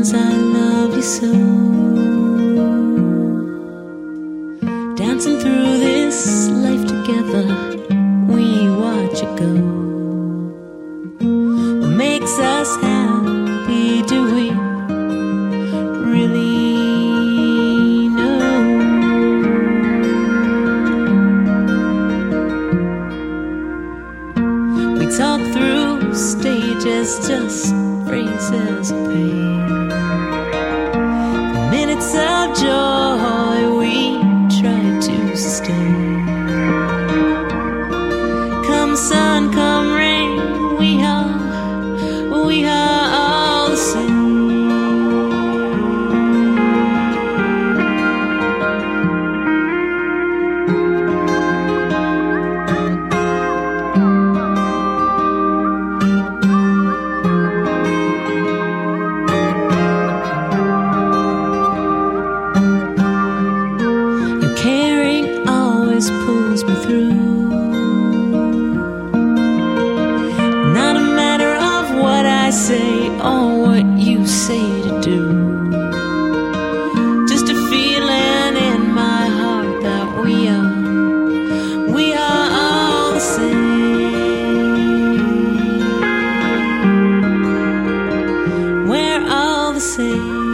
'cause I love you so. Dancing through this life together, we watch it go. What makes us happy, do we really know? We talk through stages, just phrases of pain. Minutes of joy we try to sustain. Come sun, come rain, we are all the same. Your caring always pulls me through. Not a matter of what I say or what you say to do. Just a feeling in my heart that we are all the same. We're all the same.